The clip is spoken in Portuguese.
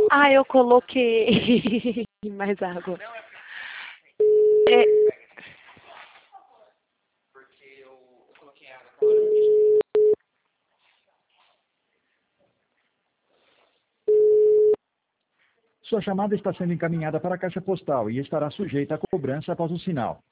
Ah, eu coloquei mais água. É, Sua chamada está sendo encaminhada para a caixa postal e estará sujeita a cobrança após o sinal.